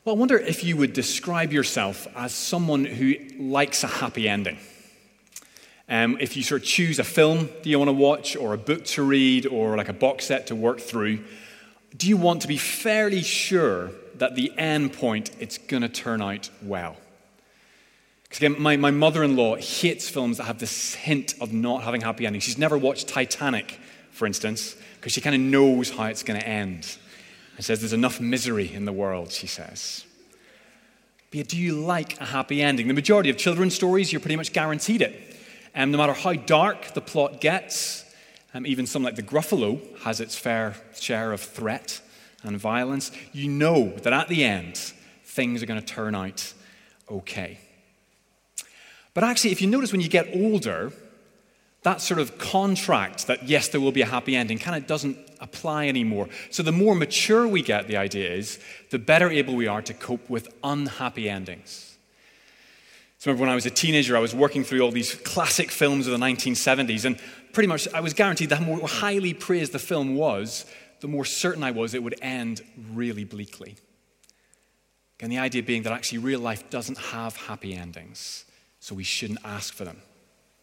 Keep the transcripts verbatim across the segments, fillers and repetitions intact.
Well, I wonder if you would describe yourself as someone who likes a happy ending. Um, if you sort of choose a film that you want to watch, or a book to read, or like a box set to work through, do you want to be fairly sure that the end point, it's going to turn out well? Because again, my, my mother-in-law hates films that have this hint of not having happy endings. She's never watched Titanic, for instance, because she kind of knows how it's going to end. And says there's enough misery in the world, she says. But do you like a happy ending? The majority of children's stories, you're pretty much guaranteed it. Um, no matter how dark the plot gets, um, even something like The Gruffalo has its fair share of threat and violence, you know that at the end, things are going to turn out okay. But actually, if you notice when you get older, that sort of contract that, yes, there will be a happy ending kind of doesn't apply anymore. So the more mature we get, the idea is, the better able we are to cope with unhappy endings. So remember when I was a teenager, I was working through all these classic films of the nineteen seventies, and pretty much I was guaranteed that the more highly praised the film was, the more certain I was it would end really bleakly. And the idea being that actually real life doesn't have happy endings, so we shouldn't ask for them.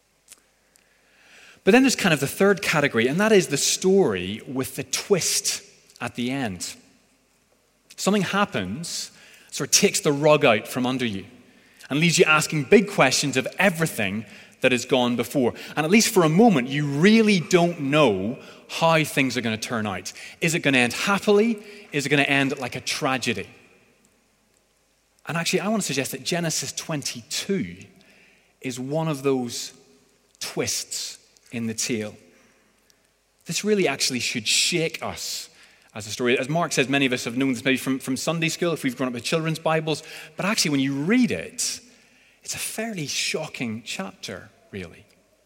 But then there's kind of the third category, and that is the story with the twist at the end. Something happens, sort of takes the rug out from under you, and leaves you asking big questions of everything that has gone before. And at least for a moment, you really don't know how things are going to turn out. Is it going to end happily? Is it going to end like a tragedy? And actually, I want to suggest that Genesis twenty-two is one of those twists in the tale. This really actually should shake us as a story. As Mark says, many of us have known this maybe from, from Sunday school, if we've grown up with children's Bibles. But actually, when you read it, it's a fairly shocking chapter, really.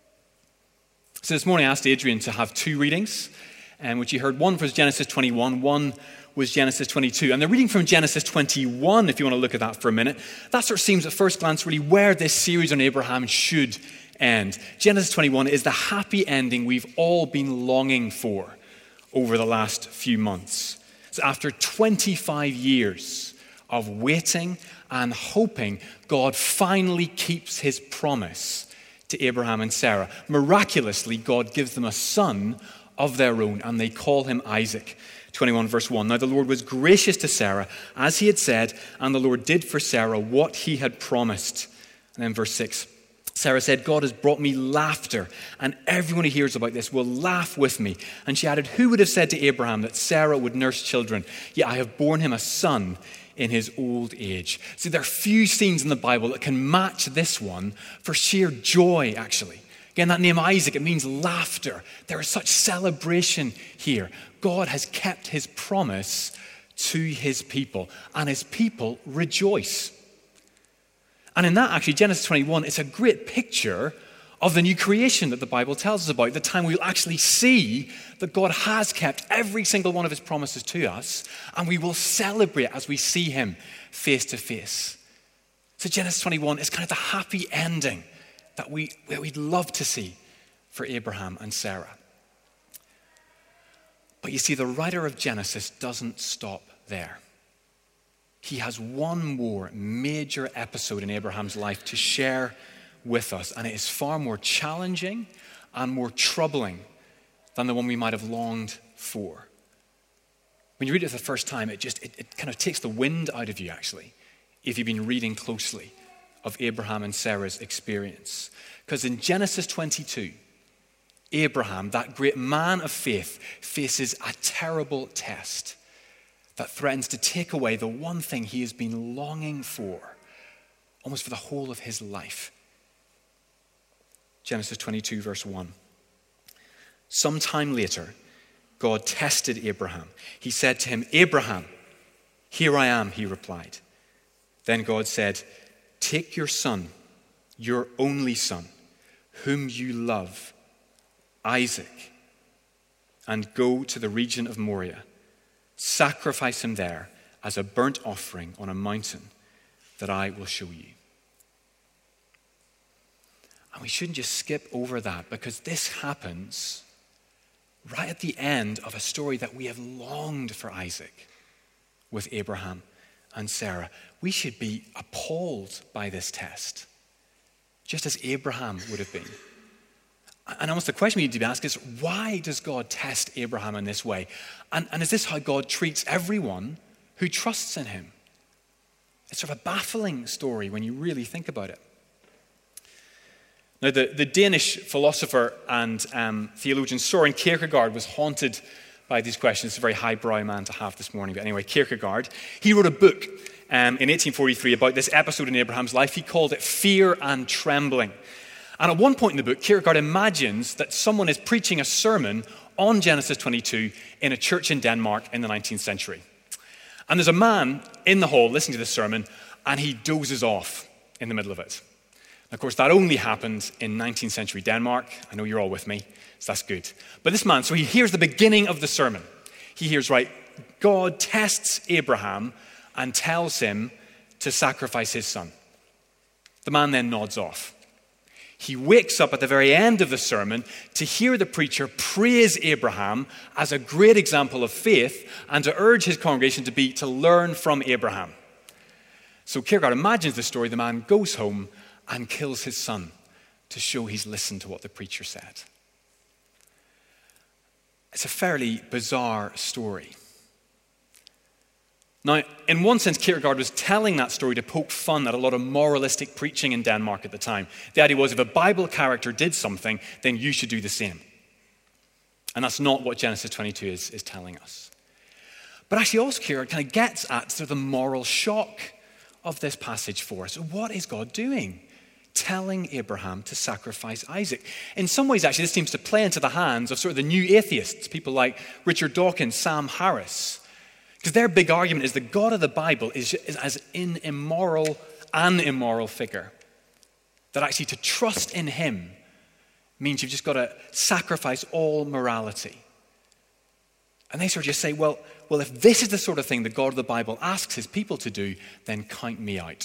So this morning I asked Adrian to have two readings, um, which you heard. One was Genesis twenty-one, one was Genesis twenty-two. And the reading from Genesis twenty-one, if you want to look at that for a minute, that sort of seems at first glance really where this series on Abraham should end. Genesis twenty-one is the happy ending we've all been longing for over the last few months. So after twenty-five years of waiting and hoping, God finally keeps his promise to Abraham and Sarah. Miraculously, God gives them a son of their own, and they call him Isaac. twenty-one verse one. Now the Lord was gracious to Sarah, as he had said, and the Lord did for Sarah what he had promised. And then verse six. Sarah said, God has brought me laughter, and everyone who hears about this will laugh with me. And she added, who would have said to Abraham that Sarah would nurse children? Yet I have borne him a son in his old age. See, there are few scenes in the Bible that can match this one for sheer joy, actually. Again, that name Isaac, it means laughter. There is such celebration here. God has kept his promise to his people, and his people rejoice. And in that, actually, Genesis twenty-one, it's a great picture of the new creation that the Bible tells us about, the time we'll actually see that God has kept every single one of his promises to us, and we will celebrate as we see him face to face. So Genesis twenty-one is kind of the happy ending that we, that we'd love to see for Abraham and Sarah. But you see, the writer of Genesis doesn't stop there. He has one more major episode in Abraham's life to share with us, and it is far more challenging and more troubling than the one we might have longed for. When you read it for the first time, it just it, it kind of takes the wind out of you, actually, if you've been reading closely of Abraham and Sarah's experience. Because in Genesis twenty-two, Abraham, that great man of faith, faces a terrible test that threatens to take away the one thing he has been longing for, almost for the whole of his life. Genesis twenty-two, verse one. Sometime later, God tested Abraham. He said to him, Abraham, here I am, he replied. Then God said, take your son, your only son, whom you love, Isaac, and go to the region of Moriah. Sacrifice him there as a burnt offering on a mountain that I will show you. And we shouldn't just skip over that, because this happens right at the end of a story that we have longed for Isaac with Abraham and Sarah. We should be appalled by this test, just as Abraham would have been. And almost the question we need to be asked is, why does God test Abraham in this way? And, and is this how God treats everyone who trusts in him? It's sort of a baffling story when you really think about it. Now, the, the Danish philosopher and um, theologian Søren Kierkegaard was haunted by these questions. It's a very highbrow man to have this morning. But anyway, Kierkegaard, he wrote a book um, in eighteen forty-three about this episode in Abraham's life. He called it Fear and Trembling. And at one point in the book, Kierkegaard imagines that someone is preaching a sermon on Genesis twenty-two in a church in Denmark in the nineteenth century. And there's a man in the hall listening to this sermon, and he dozes off in the middle of it. And of course, that only happened in nineteenth century Denmark. I know you're all with me, so that's good. But this man, so he hears the beginning of the sermon. He hears, right, God tests Abraham and tells him to sacrifice his son. The man then nods off. He wakes up at the very end of the sermon to hear the preacher praise Abraham as a great example of faith and to urge his congregation to be to learn from Abraham. So Kierkegaard imagines the story. The man goes home and kills his son to show he's listened to what the preacher said. It's a fairly bizarre story. Now, in one sense, Kierkegaard was telling that story to poke fun at a lot of moralistic preaching in Denmark at the time. The idea was if a Bible character did something, then you should do the same. And that's not what Genesis twenty-two is, is telling us. But actually also Kierkegaard kind of gets at sort of the moral shock of this passage for us. What is God doing? Telling Abraham to sacrifice Isaac. In some ways, actually, this seems to play into the hands of sort of the new atheists, people like Richard Dawkins, Sam Harris. Because their big argument is the God of the Bible is, is as an immoral, an immoral figure. That actually to trust in him means you've just got to sacrifice all morality. And they sort of just say, well, well, if this is the sort of thing the God of the Bible asks his people to do, then count me out.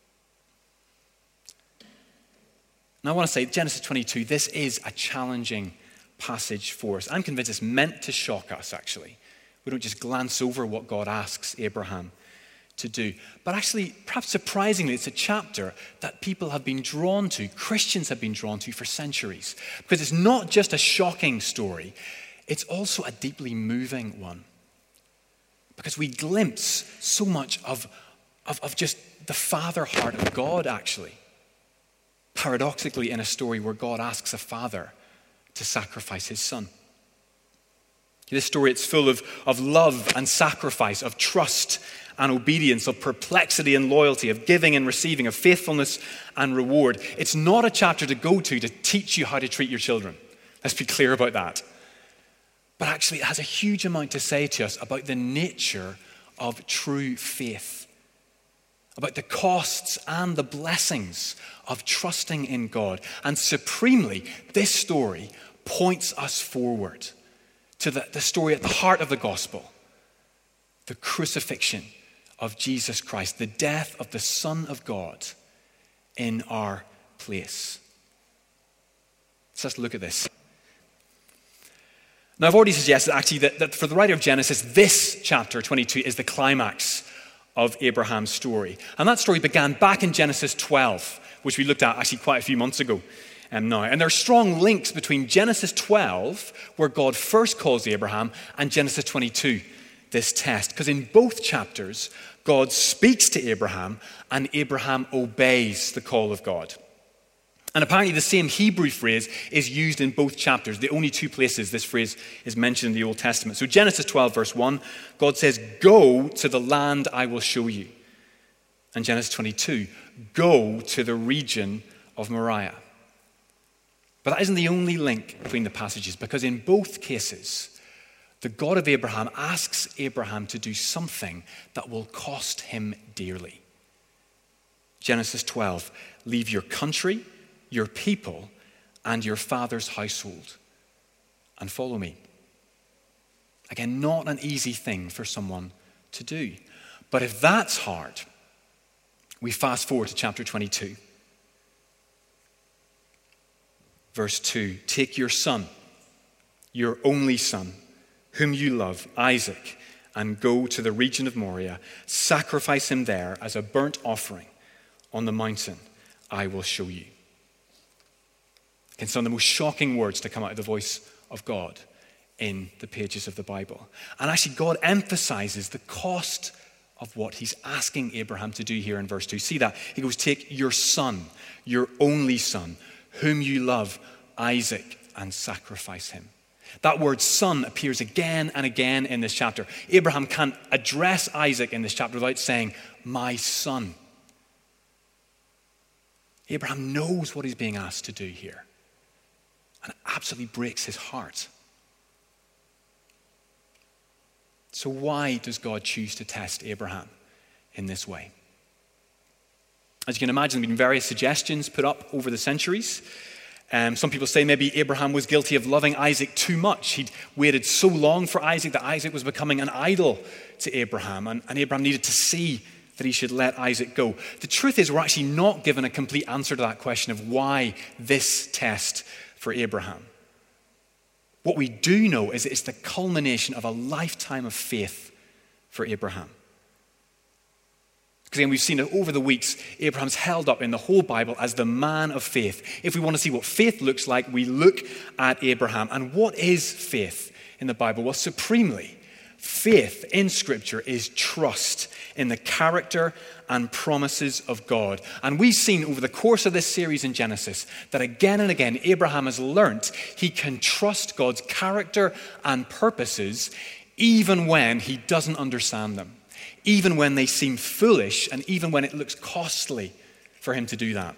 And I want to say, Genesis twenty-two, this is a challenging passage for us. I'm convinced it's meant to shock us, actually. We don't just glance over what God asks Abraham to do. But actually, perhaps surprisingly, it's a chapter that people have been drawn to, Christians have been drawn to for centuries. Because it's not just a shocking story, it's also a deeply moving one. Because we glimpse so much of, of, of just the father heart of God, actually. Paradoxically, in a story where God asks a father to sacrifice his son. This story, it's full of, of love and sacrifice, of trust and obedience, of perplexity and loyalty, of giving and receiving, of faithfulness and reward. It's not a chapter to go to to teach you how to treat your children. Let's be clear about that. But actually, it has a huge amount to say to us about the nature of true faith, about the costs and the blessings of trusting in God. And supremely, this story points us forward to the, the story at the heart of the gospel, the crucifixion of Jesus Christ, the death of the Son of God in our place. So let's look at this. Now, I've already suggested actually that, that for the writer of Genesis, this chapter twenty-two is the climax of Abraham's story. And that story began back in Genesis twelve, which we looked at actually quite a few months ago. Um, now. And there are strong links between Genesis twelve, where God first calls Abraham, and Genesis twenty-two, this test. Because in both chapters, God speaks to Abraham, and Abraham obeys the call of God. And apparently the same Hebrew phrase is used in both chapters, the only two places this phrase is mentioned in the Old Testament. So Genesis twelve, verse one, God says, "Go to the land I will show you." And Genesis twenty-two, "Go to the region of Moriah." But that isn't the only link between the passages, because in both cases, the God of Abraham asks Abraham to do something that will cost him dearly. Genesis twelve, "Leave your country, your people, and your father's household, and follow me." Again, not an easy thing for someone to do. But if that's hard, we fast forward to chapter twenty-two. Verse two, "Take your son, your only son, whom you love, Isaac, and go to the region of Moriah, sacrifice him there as a burnt offering on the mountain I will show you. And some of the most shocking words to come out of the voice of God in the pages of the Bible. And actually, God emphasizes the cost of what he's asking Abraham to do here in verse two. See that? He goes, take your son, your only son, whom you love, Isaac, and sacrifice him. That word son appears again and again in this chapter. Abraham can't address Isaac in this chapter without saying, my son. Abraham knows what he's being asked to do here. And it absolutely breaks his heart. So why does God choose to test Abraham in this way? As you can imagine, there have been various suggestions put up over the centuries. Um, some people say maybe Abraham was guilty of loving Isaac too much. He'd waited so long for Isaac that Isaac was becoming an idol to Abraham. And, and Abraham needed to see that he should let Isaac go. The truth is, we're actually not given a complete answer to that question of why this test for Abraham. What we do know is it's the culmination of a lifetime of faith for Abraham. Because again, we've seen it over the weeks, Abraham's held up in the whole Bible as the man of faith. If we want to see what faith looks like, we look at Abraham. And what is faith in the Bible? Well, supremely, faith in Scripture is trust in the character and promises of God. And we've seen over the course of this series in Genesis that again and again, Abraham has learnt he can trust God's character and purposes even when he doesn't understand them. Even when they seem foolish, and even when it looks costly for him to do that.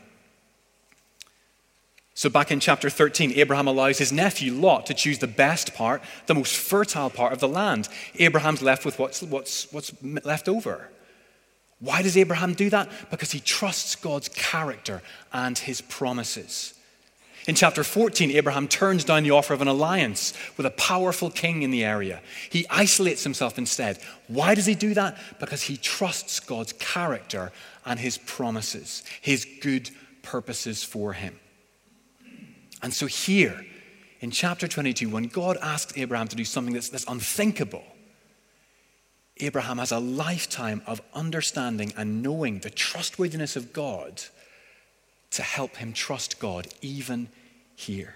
So back in chapter thirteen, Abraham allows his nephew Lot to choose the best part, the most fertile part of the land. Abraham's left with what's, what's, what's left over. Why does Abraham do that? Because he trusts God's character and his promises. In chapter fourteen, Abraham turns down the offer of an alliance with a powerful king in the area. He isolates himself instead. Why does he do that? Because he trusts God's character and his promises, his good purposes for him. And so here, in chapter twenty-two, when God asks Abraham to do something that's, that's unthinkable, Abraham has a lifetime of understanding and knowing the trustworthiness of God to help him trust God even here.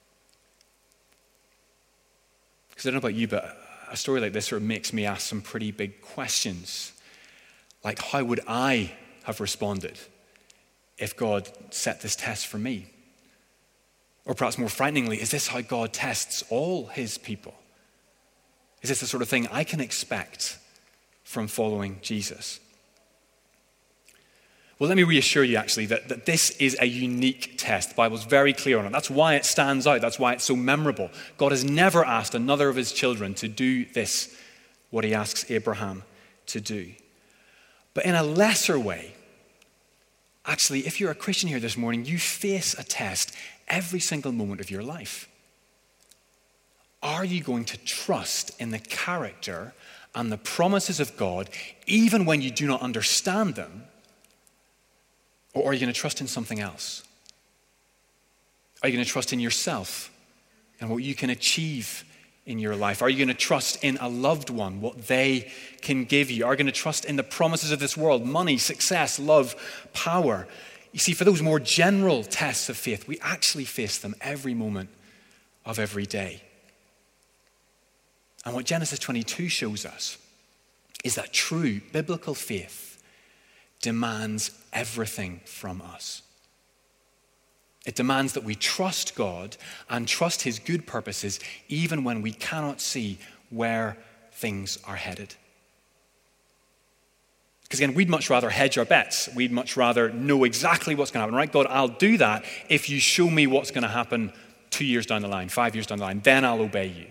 Because I don't know about you, but a story like this sort of makes me ask some pretty big questions. Like, how would I have responded if God set this test for me? Or perhaps more frighteningly, is this how God tests all his people? Is this the sort of thing I can expect from following Jesus? Well, let me reassure you actually that, that this is a unique test. The Bible's very clear on it. That's why it stands out. That's why it's so memorable. God has never asked another of his children to do this, what he asks Abraham to do. But in a lesser way, actually, if you're a Christian here this morning, you face a test every single moment of your life. Are you going to trust in the character and the promises of God, even when you do not understand them? Or are you going to trust in something else? Are you going to trust in yourself and what you can achieve in your life? Are you going to trust in a loved one, what they can give you? Are you going to trust in the promises of this world, money, success, love, power? You see, for those more general tests of faith, we actually face them every moment of every day. And what Genesis twenty-two shows us is that true biblical faith demands everything from us. It demands that we trust God and trust his good purposes even when we cannot see where things are headed. Because again, we'd much rather hedge our bets. We'd much rather know exactly what's going to happen. Right, God, I'll do that if you show me what's going to happen two years down the line, five years down the line. Then I'll obey you.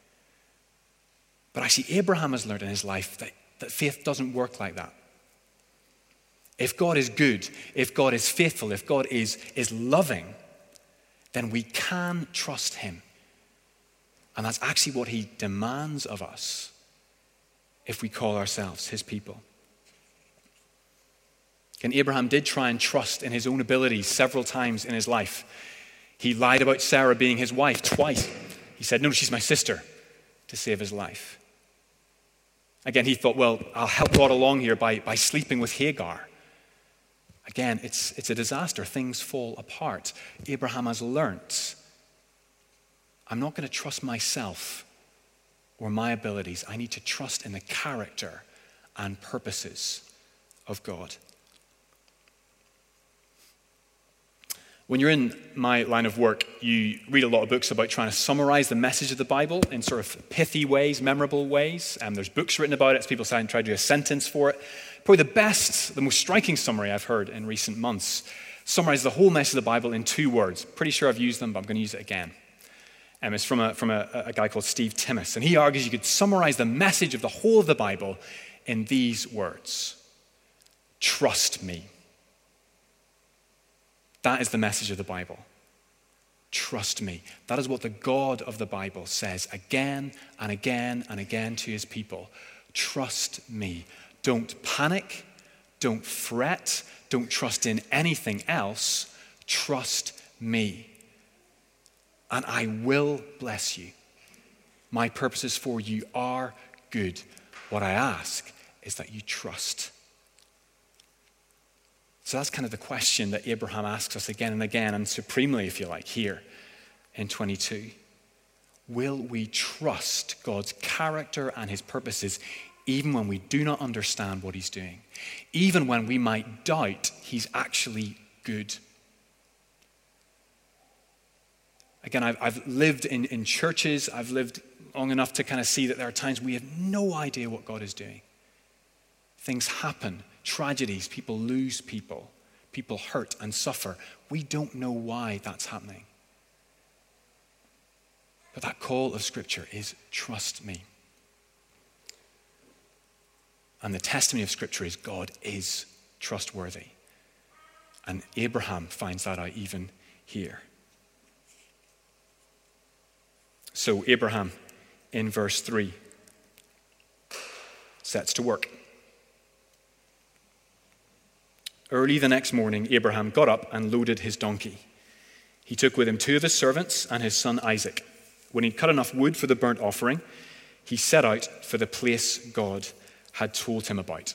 But actually, Abraham has learned in his life that, that faith doesn't work like that. If God is good, if God is faithful, if God is, is loving, then we can trust him. And that's actually what he demands of us if we call ourselves his people. And Abraham did try and trust in his own abilities several times in his life. He lied about Sarah being his wife twice. He said, no, she's my sister, to save his life. Again, he thought, well, I'll help God along here by, by sleeping with Hagar. Again, it's, it's a disaster. Things fall apart. Abraham has learnt, I'm not going to trust myself or my abilities. I need to trust in the character and purposes of God. When you're in my line of work, you read a lot of books about trying to summarize the message of the Bible in sort of pithy ways, memorable ways. And there's books written about it. People try and try to do a sentence for it. Probably the best, the most striking summary I've heard in recent months summarizes the whole message of the Bible in two words. Pretty sure I've used them, but I'm going to use it again. Um, it's from, a, from a, a guy called Steve Timmis. And he argues you could summarize the message of the whole of the Bible in these words. Trust me. That is the message of the Bible. Trust me. That is what the God of the Bible says again and again and again to his people. Trust me. Don't panic. Don't fret. Don't trust in anything else. Trust me. And I will bless you. My purposes for you are good. What I ask is that you trust. So that's kind of the question that Abraham asks us again and again, and supremely, if you like, here in twenty-two. Will we trust God's character and his purposes even when we do not understand what he's doing? Even when we might doubt he's actually good? Again, I've, I've lived in, in churches. I've lived long enough to kind of see that there are times we have no idea what God is doing. Things happen. Tragedies, people lose people, people hurt and suffer. We don't know why that's happening. But that call of Scripture is trust me. And the testimony of Scripture is God is trustworthy. And Abraham finds that out even here. So Abraham, in verse three, sets to work. Early the next morning, Abraham got up and loaded his donkey. He took with him two of his servants and his son Isaac. When he'd cut enough wood for the burnt offering, he set out for the place God had told him about.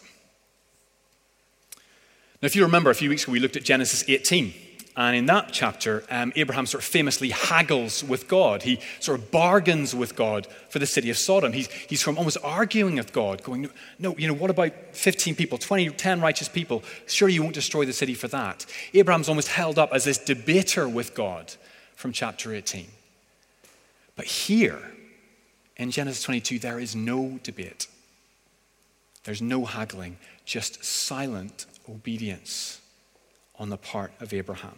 Now, if you remember, a few weeks ago we looked at Genesis eighteen. And in that chapter, um, Abraham sort of famously haggles with God. He sort of bargains with God for the city of Sodom. He's, he's from almost arguing with God, going, no, you know, what about fifteen people, twenty, ten righteous people? Sure, you won't destroy the city for that. Abraham's almost held up as this debater with God from chapter eighteen. But here, in Genesis twenty-two, there is no debate. There's no haggling, just silent obedience on the part of Abraham.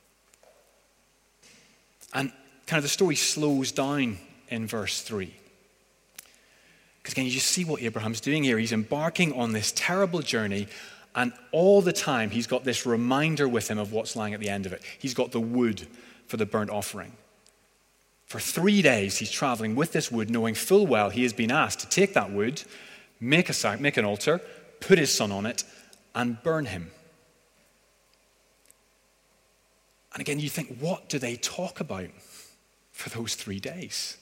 And kind of the story slows down in verse three. Because again, you just see what Abraham's doing here. He's embarking on this terrible journey, and all the time he's got this reminder with him of what's lying at the end of it. He's got the wood for the burnt offering. For three days he's traveling with this wood, knowing full well he has been asked to take that wood, make a sac, make an altar, put his son on it, and burn him. And again, you think, what do they talk about for those three days?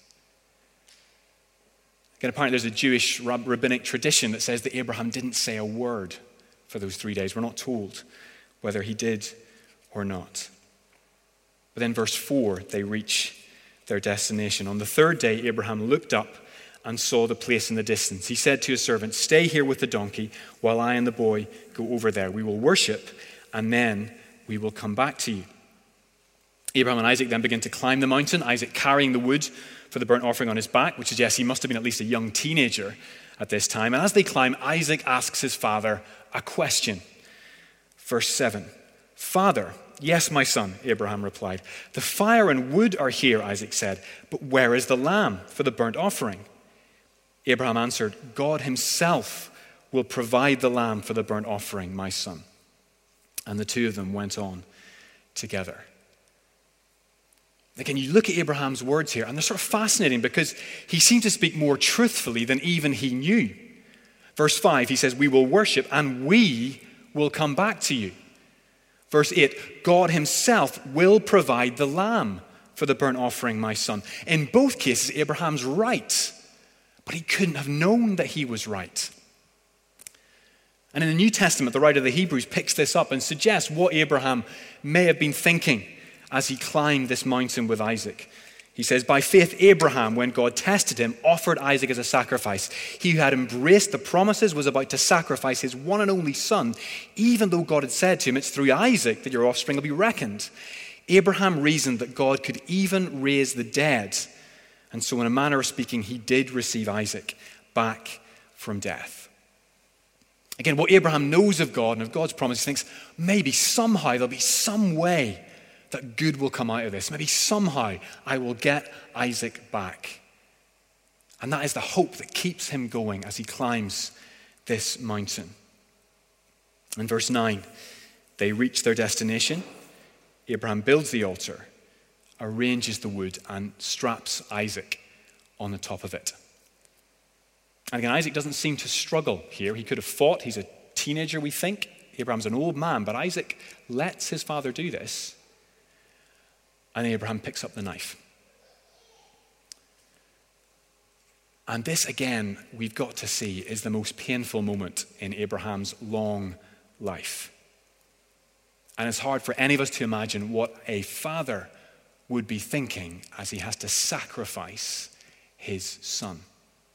Again, apparently there's a Jewish rabbinic tradition that says that Abraham didn't say a word for those three days. We're not told whether he did or not. But then verse four, they reach their destination. On the third day, Abraham looked up and saw the place in the distance. He said to his servant, stay here with the donkey while I and the boy go over there. We will worship and then we will come back to you. Abraham and Isaac then begin to climb the mountain, Isaac carrying the wood for the burnt offering on his back, which suggests he must have been at least a young teenager at this time. And as they climb, Isaac asks his father a question. Verse seven, Father, yes, my son, Abraham replied. The fire and wood are here, Isaac said, but where is the lamb for the burnt offering? Abraham answered, God himself will provide the lamb for the burnt offering, my son. And the two of them went on together. Again, you look at Abraham's words here, and they're sort of fascinating because he seemed to speak more truthfully than even he knew. Verse five, he says, we will worship and we will come back to you. Verse eight, God himself will provide the lamb for the burnt offering, my son. In both cases, Abraham's right, but he couldn't have known that he was right. And in the New Testament, the writer of the Hebrews picks this up and suggests what Abraham may have been thinking as he climbed this mountain with Isaac. He says, by faith, Abraham, when God tested him, offered Isaac as a sacrifice. He who had embraced the promises was about to sacrifice his one and only son, even though God had said to him, it's through Isaac that your offspring will be reckoned. Abraham reasoned that God could even raise the dead. And so in a manner of speaking, he did receive Isaac back from death. Again, what Abraham knows of God and of God's promise, he thinks maybe somehow there'll be some way that good will come out of this. Maybe somehow I will get Isaac back. And that is the hope that keeps him going as he climbs this mountain. In verse nine, they reach their destination. Abraham builds the altar, arranges the wood, and straps Isaac on the top of it. And again, Isaac doesn't seem to struggle here. He could have fought. He's a teenager, we think. Abraham's an old man, but Isaac lets his father do this. And Abraham picks up the knife. And this, again, we've got to see, is the most painful moment in Abraham's long life. And it's hard for any of us to imagine what a father would be thinking as he has to sacrifice his son.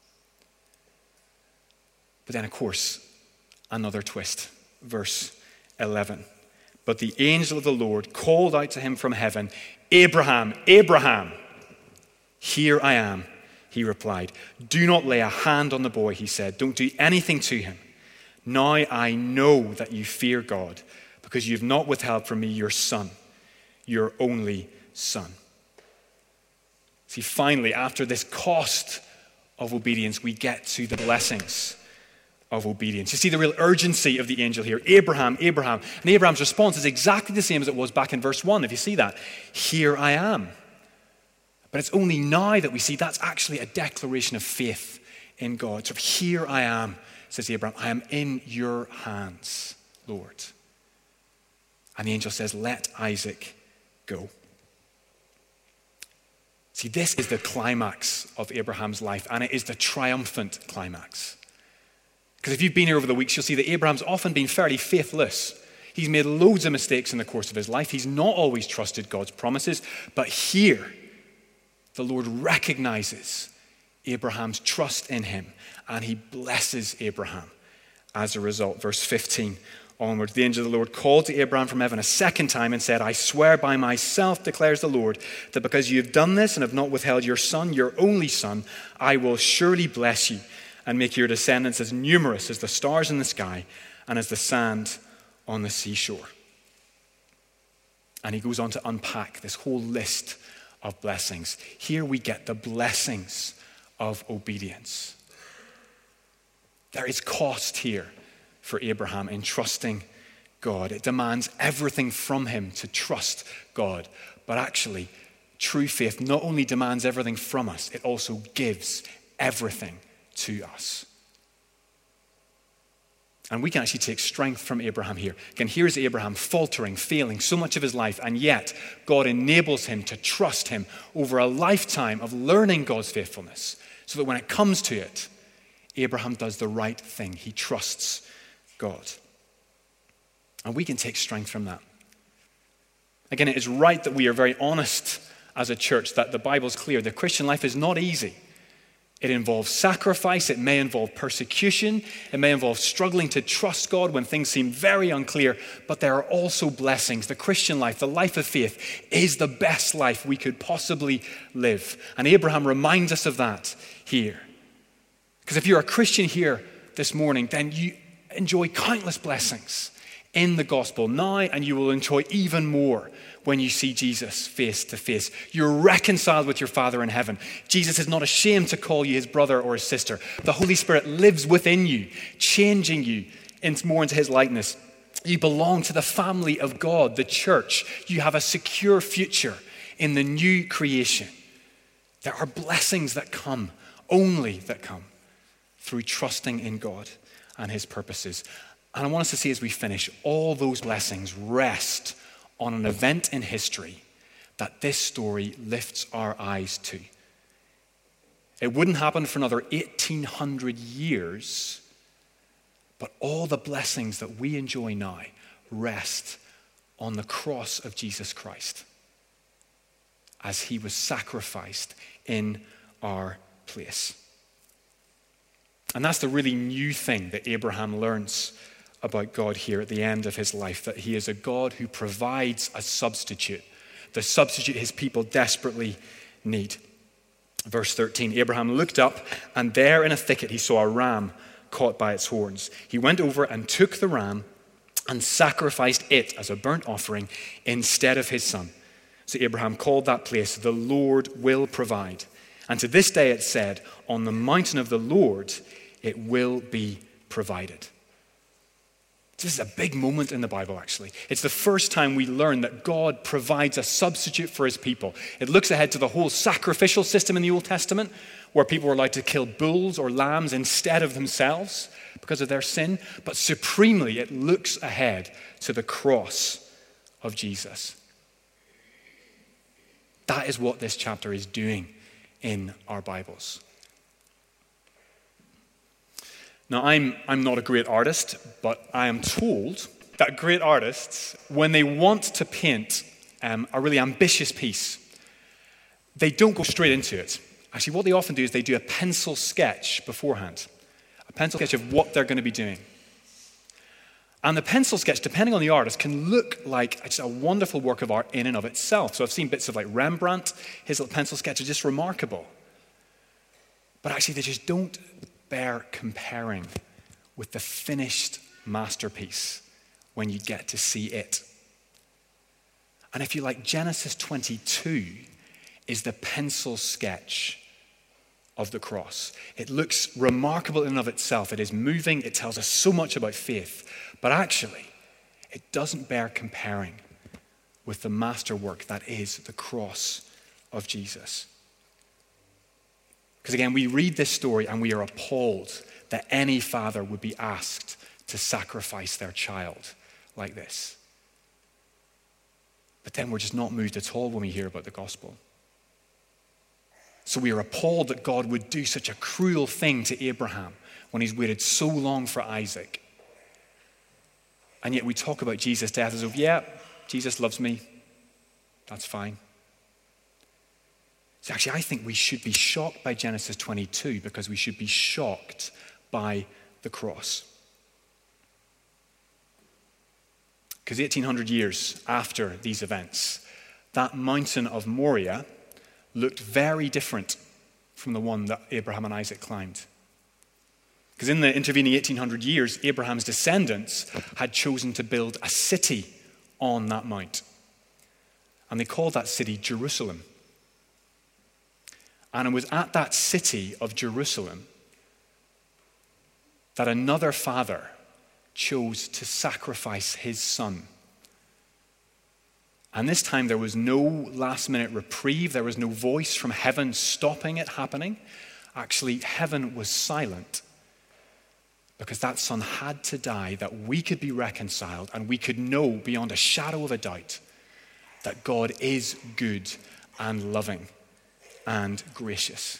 But then, of course, another twist. Verse eleven. But the angel of the Lord called out to him from heaven, Abraham, Abraham. Here I am, he replied. Do not lay a hand on the boy, he said. Don't do anything to him. Now I know that you fear God, because you have not withheld from me your son, your only son. See, finally, after this cost of obedience, we get to the blessings of obedience. You see the real urgency of the angel here. Abraham, Abraham. And Abraham's response is exactly the same as it was back in verse one, if you see that. Here I am. But it's only now that we see that's actually a declaration of faith in God. So here I am, says Abraham. I am in your hands, Lord. And the angel says, let Isaac go. See, this is the climax of Abraham's life, and it is the triumphant climax. Because if you've been here over the weeks, you'll see that Abraham's often been fairly faithless. He's made loads of mistakes in the course of his life. He's not always trusted God's promises. But here, the Lord recognizes Abraham's trust in him, and he blesses Abraham as a result. Verse fifteen onwards, the angel of the Lord called to Abraham from heaven a second time and said, I swear by myself, declares the Lord, that because you have done this and have not withheld your son, your only son, I will surely bless you and make your descendants as numerous as the stars in the sky and as the sand on the seashore. And he goes on to unpack this whole list of blessings. Here we get the blessings of obedience. There is cost here for Abraham in trusting God. It demands everything from him to trust God. But actually, true faith not only demands everything from us, it also gives everything to us. And we can actually take strength from Abraham here. Again, here's Abraham faltering, failing so much of his life, and yet God enables him to trust him over a lifetime of learning God's faithfulness, so that when it comes to it, Abraham does the right thing. He trusts God. And we can take strength from that. Again, it is right that we are very honest as a church, that the Bible's clear. The Christian life is not easy. It involves sacrifice. It may involve persecution. It may involve struggling to trust God when things seem very unclear. But there are also blessings. The Christian life, the life of faith, is the best life we could possibly live. And Abraham reminds us of that here. Because if you're a Christian here this morning, then you enjoy countless blessings in the gospel now, and you will enjoy even more when you see Jesus face to face. You're reconciled with your Father in heaven. Jesus is not ashamed to call you his brother or his sister. The Holy Spirit lives within you, changing you into more into his likeness. You belong to the family of God, the church. You have a secure future in the new creation. There are blessings that come, only that come, through trusting in God and his purposes. And I want us to see as we finish, all those blessings rest on an event in history that this story lifts our eyes to. It wouldn't happen for another eighteen hundred years, but all the blessings that we enjoy now rest on the cross of Jesus Christ as he was sacrificed in our place. And that's the really new thing that Abraham learns about God here at the end of his life, that he is a God who provides a substitute, the substitute his people desperately need. Verse thirteen, Abraham looked up, and there in a thicket he saw a ram caught by its horns. He went over and took the ram and sacrificed it as a burnt offering instead of his son. So Abraham called that place, "The Lord will provide." And to this day it said, "On the mountain of the Lord it will be provided." This is a big moment in the Bible, actually. It's the first time we learn that God provides a substitute for his people. It looks ahead to the whole sacrificial system in the Old Testament, where people were allowed to kill bulls or lambs instead of themselves because of their sin. But supremely, it looks ahead to the cross of Jesus. That is what this chapter is doing in our Bibles. Now, I'm, I'm not a great artist, but I am told that great artists, when they want to paint um, a really ambitious piece, they don't go straight into it. Actually, what they often do is they do a pencil sketch beforehand, a pencil sketch of what they're going to be doing. And the pencil sketch, depending on the artist, can look like just a wonderful work of art in and of itself. So I've seen bits of like Rembrandt, his little pencil sketch is just remarkable. But actually, they just don't bear comparing with the finished masterpiece when you get to see it. And if you like, Genesis twenty-two is the pencil sketch of the cross. It looks remarkable in and of itself. It is moving. It tells us so much about faith. But actually, it doesn't bear comparing with the masterwork that is the cross of Jesus. Because again, we read this story and we are appalled that any father would be asked to sacrifice their child like this. But then we're just not moved at all when we hear about the gospel. So we are appalled that God would do such a cruel thing to Abraham when he's waited so long for Isaac. And yet we talk about Jesus' death as if, yeah, Jesus loves me. That's fine. So actually, I think we should be shocked by Genesis twenty-two because we should be shocked by the cross. Because eighteen hundred years after these events, that mountain of Moriah looked very different from the one that Abraham and Isaac climbed. Because in the intervening eighteen hundred years, Abraham's descendants had chosen to build a city on that mount. And they called that city Jerusalem. And it was at that city of Jerusalem that another father chose to sacrifice his son. And this time there was no last-minute reprieve. There was no voice from heaven stopping it happening. Actually, heaven was silent because that son had to die that we could be reconciled and we could know beyond a shadow of a doubt that God is good and loving and gracious.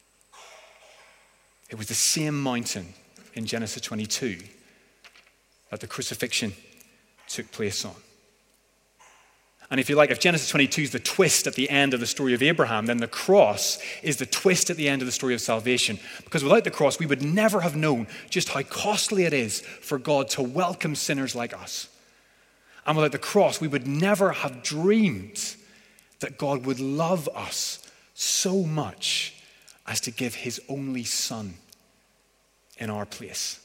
It was the same mountain in Genesis twenty-two that the crucifixion took place on. And if you like, if Genesis twenty-two is the twist at the end of the story of Abraham, then the cross is the twist at the end of the story of salvation. Because without the cross, we would never have known just how costly it is for God to welcome sinners like us. And without the cross, we would never have dreamed that God would love us so much as to give his only son in our place.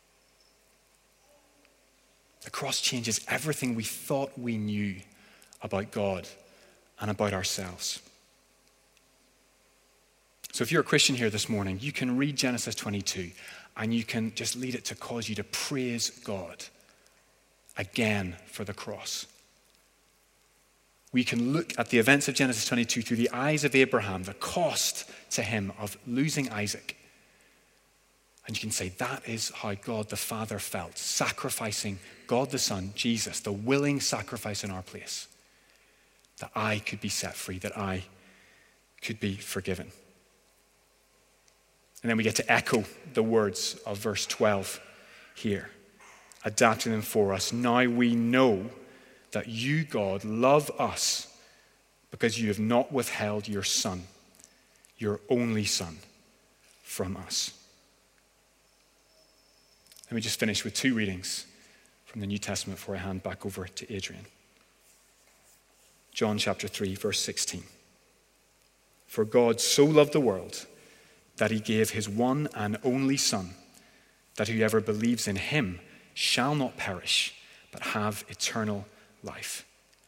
The cross changes everything we thought we knew about God and about ourselves. So if you're a Christian here this morning, you can read Genesis twenty-two and you can just lead it to cause you to praise God again for the cross. We can look at the events of Genesis twenty-two through the eyes of Abraham, the cost to him of losing Isaac. And you can say, that is how God the Father felt, sacrificing God the Son, Jesus, the willing sacrifice in our place, that I could be set free, that I could be forgiven. And then we get to echo the words of verse twelve here, adapting them for us. Now we know that you, God, love us because you have not withheld your Son, your only Son, from us. Let me just finish with two readings from the New Testament before I hand back over to Adrian. John chapter three, verse sixteen. For God so loved the world that he gave his one and only Son, that whoever believes in him shall not perish, but have eternal life.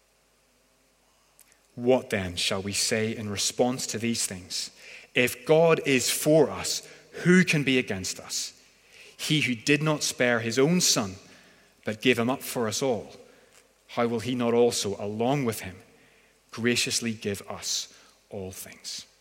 What then shall we say in response to these things? If God is for us, who can be against us? He who did not spare his own Son, but gave him up for us all, how will he not also, along with him, graciously give us all things?